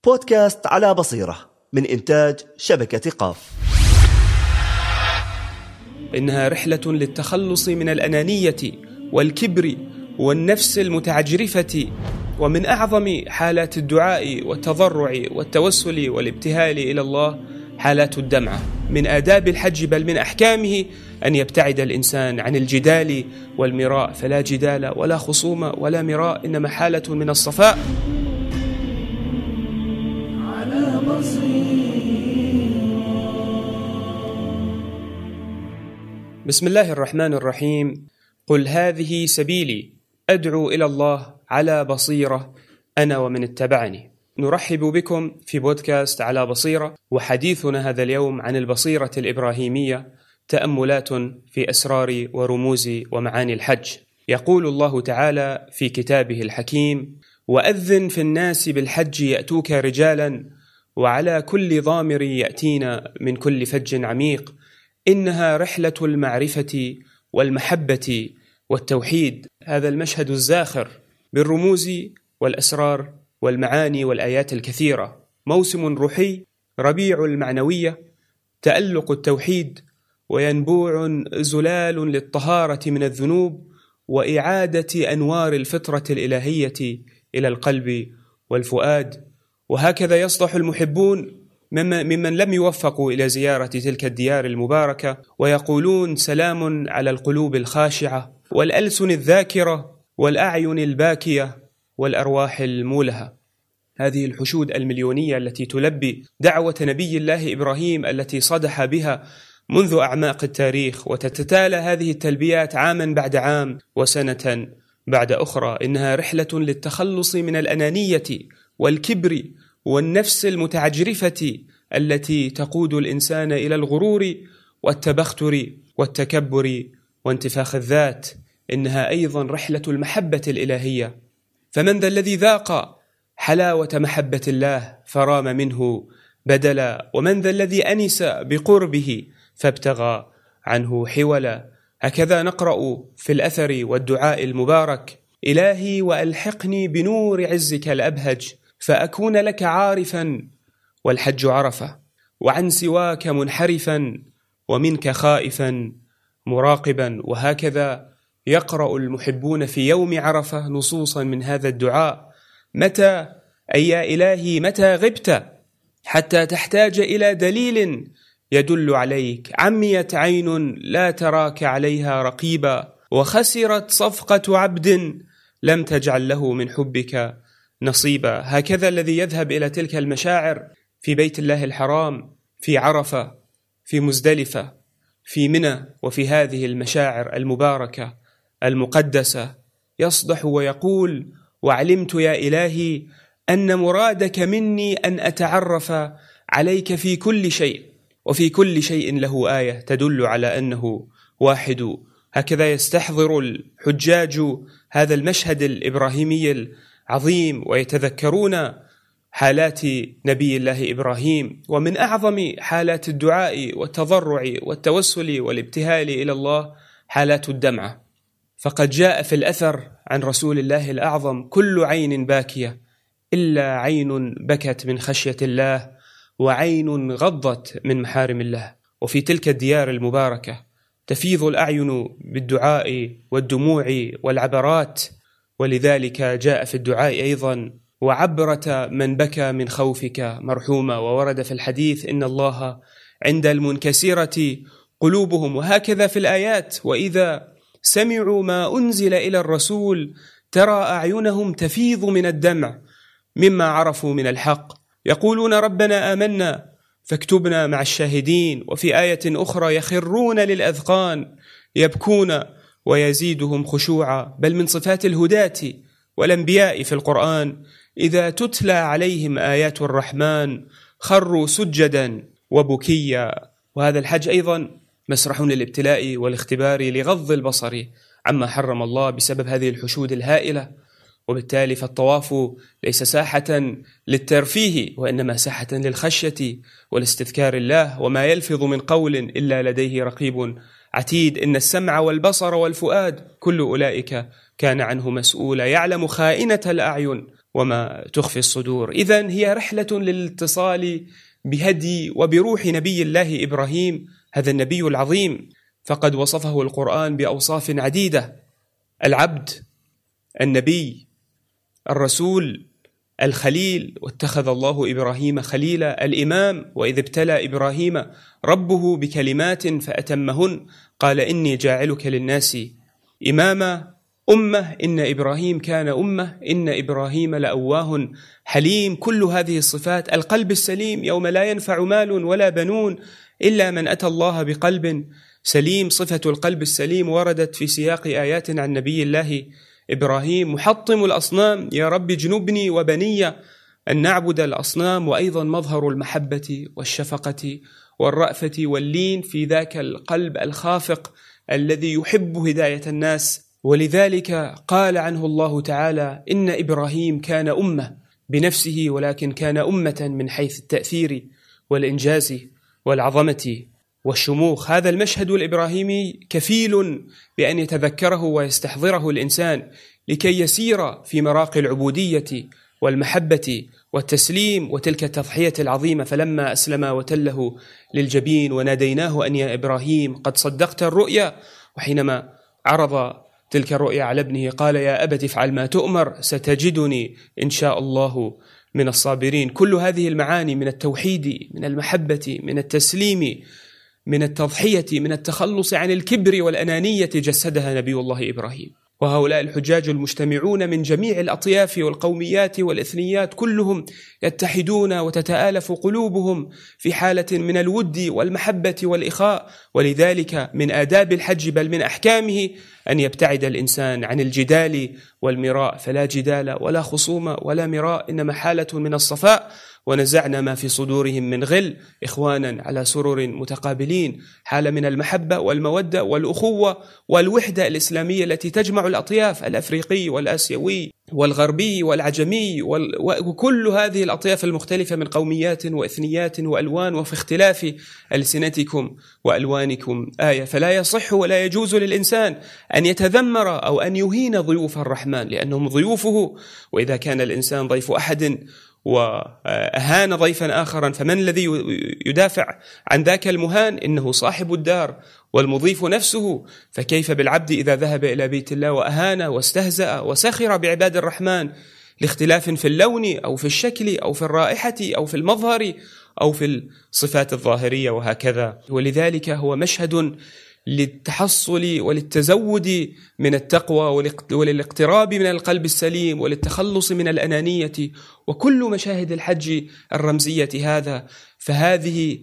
بودكاست على بصيرة من إنتاج شبكة قاف. إنها رحلة للتخلص من الأنانية والكبر والنفس المتعجرفة، ومن أعظم حالات الدعاء والتضرع والتوسل والابتهال إلى الله حالات الدمعة. من آداب الحج بل من أحكامه أن يبتعد الإنسان عن الجدال والمراء، فلا جدال ولا خصوم ولا مراء، إنما حالة من الصفاء. بسم الله الرحمن الرحيم. قل هذه سبيلي أدعو إلى الله على بصيرة أنا ومن اتبعني. نرحب بكم في بودكاست على بصيرة، وحديثنا هذا اليوم عن البصيرة الإبراهيمية، تأملات في أسرار ورموز ومعاني الحج. يقول الله تعالى في كتابه الحكيم: وأذن في الناس بالحج يأتوك رجالا وعلى كل ضامر يأتين من كل فج عميق، إنها رحلة المعرفة والمحبة والتوحيد. هذا المشهد الزاخر بالرموز والأسرار والمعاني والآيات الكثيرة، موسم روحي ربيع المعنوية، تألق التوحيد وينبوع زلال للطهارة من الذنوب وإعادة أنوار الفطرة الإلهية إلى القلب والفؤاد. وهكذا يصلح المحبون ممن لم يوفقوا إلى زيارة تلك الديار المباركة، ويقولون سلام على القلوب الخاشعة والألسن الذاكرة والأعين الباكية والأرواح المولهة. هذه الحشود المليونية التي تلبي دعوة نبي الله إبراهيم التي صدح بها منذ أعماق التاريخ، وتتتالى هذه التلبيات عاما بعد عام وسنة بعد أخرى. إنها رحلة للتخلص من الأنانية والكبر والنفس المتعجرفة التي تقود الإنسان إلى الغرور والتبختر والتكبر وانتفاخ الذات. إنها أيضا رحلة المحبة الإلهية، فمن ذا الذي ذاق حلاوة محبة الله فرام منه بدلا، ومن ذا الذي أنس بقربه فابتغى عنه حولا. هكذا نقرأ في الأثر والدعاء المبارك: إلهي وألحقني بنور عزك الأبهج فأكون لك عارفا والحج عرفة، وعن سواك منحرفا ومنك خائفا مراقبا. وهكذا يقرأ المحبون في يوم عرفة نصوصا من هذا الدعاء: متى أي يا إلهي متى غبت حتى تحتاج إلى دليل يدل عليك، عميت عين لا تراك عليها رقيبا، وخسرت صفقة عبد لم تجعل له من حبك نصيبا. هكذا الذي يذهب إلى تلك المشاعر في بيت الله الحرام، في عرفة، في مزدلفة، في منى، وفي هذه المشاعر المباركة المقدسة، يصدح ويقول: وعلمت يا إلهي أن مرادك مني أن أتعرف عليك في كل شيء، وفي كل شيء له آية تدل على أنه واحد. هكذا يستحضر الحجاج هذا المشهد الإبراهيمي العظيم ويتذكرون حالات نبي الله إبراهيم. ومن أعظم حالات الدعاء والتضرع والتوسل والابتهال إلى الله حالات الدمعة. فقد جاء في الأثر عن رسول الله الأعظم: كل عين باكية إلا عين بكت من خشية الله وعين غضت من محارم الله. وفي تلك الديار المباركة تفيض الأعين بالدعاء والدموع والعبرات، ولذلك جاء في الدعاء أيضا: وعبرة من بكى من خوفك مرحومة. وورد في الحديث: إن الله عند المنكسرة قلوبهم. وهكذا في الآيات: وإذا سمعوا ما أنزل إلى الرسول ترى أعينهم تفيض من الدمع مما عرفوا من الحق، يقولون ربنا آمنا فاكتبنا مع الشاهدين. وفي آية أخرى: يخرون للأذقان يبكون ويزيدهم خشوعا. بل من صفات الهداة والأنبياء في القرآن: إذا تتلى عليهم آيات الرحمن خروا سجدا وبكيا. وهذا الحج أيضا مسرح للابتلاء والاختبار لغض البصر عما حرم الله بسبب هذه الحشود الهائلة. وبالتالي فالطواف ليس ساحة للترفيه، وإنما ساحة للخشية والاستذكار الله. وما يلفظ من قول إلا لديه رقيب عتيد. إن السمع والبصر والفؤاد كل أولئك كان عنه مسؤولا. يعلم خائنة الأعين وما تخفي الصدور. إذن هي رحلة للاتصال بهدي وبروح نبي الله إبراهيم، هذا النبي العظيم، فقد وصفه القرآن بأوصاف عديدة: العبد، النبي، الرسول، الخليل، واتخذ الله إبراهيم خليلا، الإمام، وإذ ابتلى إبراهيم ربه بكلمات فأتمهن قال إني جاعلك للناس إماما، أمة، إن إبراهيم كان أمة، إن إبراهيم لأواه حليم. كل هذه الصفات. القلب السليم، يوم لا ينفع مال ولا بنون إلا من أتى الله بقلب سليم. صفة القلب السليم وردت في سياق آيات عن نبي الله إبراهيم. محطم الأصنام، يا رب جنبني وبني أن نعبد الأصنام. وأيضا مظهر المحبة والشفقة والرأفة واللين في ذاك القلب الخافق الذي يحب هداية الناس. ولذلك قال عنه الله تعالى: إن إبراهيم كان أمة بنفسه، ولكن كان أمة من حيث التأثير والإنجاز والعظمة والشموخ. هذا المشهد الإبراهيمي كفيل بأن يتذكره ويستحضره الإنسان لكي يسير في مراقي العبودية والمحبة والتسليم وتلك التضحية العظيمة. فلما أسلم وتله للجبين وناديناه أن يا إبراهيم قد صدقت الرؤيا، وحينما عرض تلك الرؤيا على ابنه قال: يا أبت افعل ما تؤمر ستجدني إن شاء الله من الصابرين. كل هذه المعاني من التوحيد، من المحبة، من التسليم، من التضحية، من التخلص عن الكبر والأنانية جسدها نبي الله إبراهيم. وهؤلاء الحجاج المجتمعون من جميع الأطياف والقوميات والإثنيات كلهم يتحدون وتتآلف قلوبهم في حالة من الود والمحبة والإخاء. ولذلك من آداب الحج بل من أحكامه أن يبتعد الإنسان عن الجدال والمراء، فلا جدال ولا خصوم ولا مراء، إنما حالة من الصفاء. ونزعنا ما في صدورهم من غل إخوانا على سرر متقابلين، حالة من المحبة والمودة والأخوة والوحدة الإسلامية التي تجمع الأطياف، الأفريقي والآسيوي والغربي والعجمي وكل هذه الأطياف المختلفة من قوميات وإثنيات وألوان، وفي اختلاف ألسنتكم وألوانكم آية. فلا يصح ولا يجوز للإنسان أن يتذمر أو أن يهين ضيوف الرحمن لأنهم ضيوفه. وإذا كان الإنسان ضيف أحد وأهان ضيفا آخرا فمن الذي يدافع عن ذاك المهان؟ إنه صاحب الدار والمضيف نفسه. فكيف بالعبد إذا ذهب إلى بيت الله وأهان واستهزأ وسخر بعباد الرحمن لاختلاف في اللون أو في الشكل أو في الرائحة أو في المظهر أو في الصفات الظاهرية وهكذا. ولذلك هو مشهد للتحصل وللتزود من التقوى وللاقتراب من القلب السليم وللتخلص من الأنانية وكل مشاهد الحج الرمزية هذا. فهذه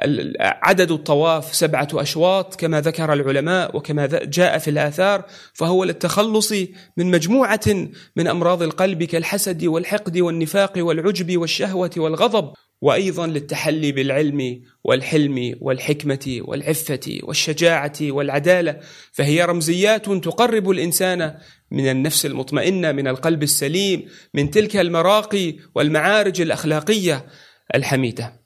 عدد الطواف 7 أشواط كما ذكر العلماء وكما جاء في الآثار، فهو للتخلص من مجموعة من أمراض القلب كالحسد والحقد والنفاق والعجب والشهوة والغضب، وأيضا للتحلي بالعلم والحلم والحكمة والعفة والشجاعة والعدالة. فهي رمزيات تقرب الإنسان من النفس المطمئنة، من القلب السليم، من تلك المراقي والمعارج الأخلاقية الحميدة.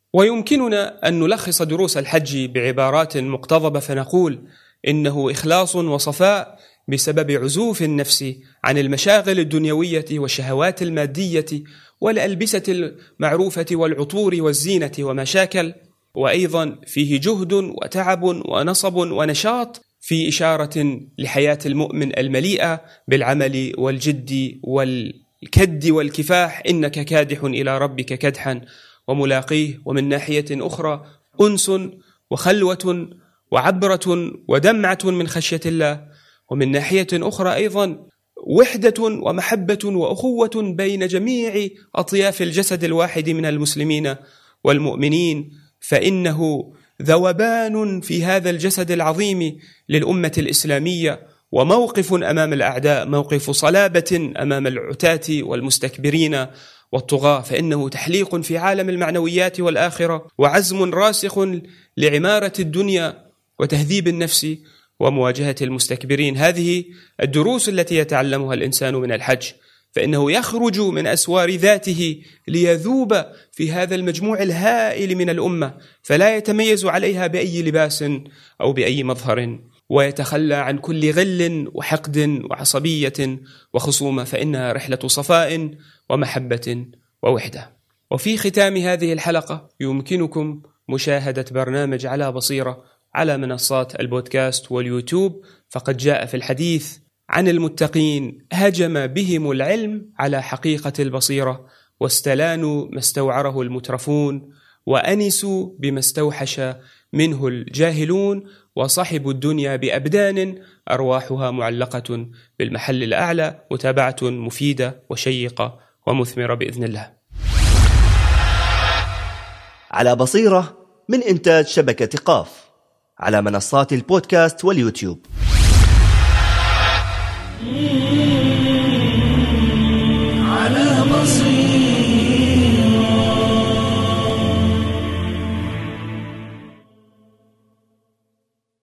ويمكننا أن نلخص دروس الحج بعبارات مقتضبة فنقول إنه إخلاص وصفاء بسبب عزوف النفس عن المشاغل الدنيوية والشهوات المادية والألبسة المعروفة والعطور والزينة وما شاكل. وأيضا فيه جهد وتعب ونصب ونشاط، في إشارة لحياة المؤمن المليئة بالعمل والجد والكد والكفاح، إنك كادح إلى ربك كدحا وملاقيه. ومن ناحية أخرى أنس وخلوة وعبرة ودمعة من خشية الله، ومن ناحية أخرى أيضا وحدة ومحبة وأخوة بين جميع أطياف الجسد الواحد من المسلمين والمؤمنين. فإنه ذوبان في هذا الجسد العظيم للأمة الإسلامية، وموقف أمام الأعداء، موقف صلابة أمام العتاة والمستكبرين والطغاة. فإنه تحليق في عالم المعنويات والآخرة، وعزم راسخ لعمارة الدنيا وتهذيب النفس ومواجهة المستكبرين. هذه الدروس التي يتعلمها الإنسان من الحج، فإنه يخرج من أسوار ذاته ليذوب في هذا المجموع الهائل من الأمة، فلا يتميز عليها بأي لباس أو بأي مظهر ويتخلى عن كل غل وحقد وعصبية وخصومة، فإنها رحلة صفاء ومحبة ووحدة. وفي ختام هذه الحلقة يمكنكم مشاهدة برنامج على بصيرة على منصات البودكاست واليوتيوب، فقد جاء في الحديث عن المتقين هجم بهم العلم على حقيقة البصيرة، واستلانوا ما استوعره المترفون، وأنسوا بما استوحش منه الجاهلون، وصحبوا الدنيا بأبدان أرواحها معلقة بالمحل الأعلى. متابعة مفيدة وشيقة ومثمرة بإذن الله. على بصيرة من إنتاج شبكة قاف على منصات البودكاست واليوتيوب.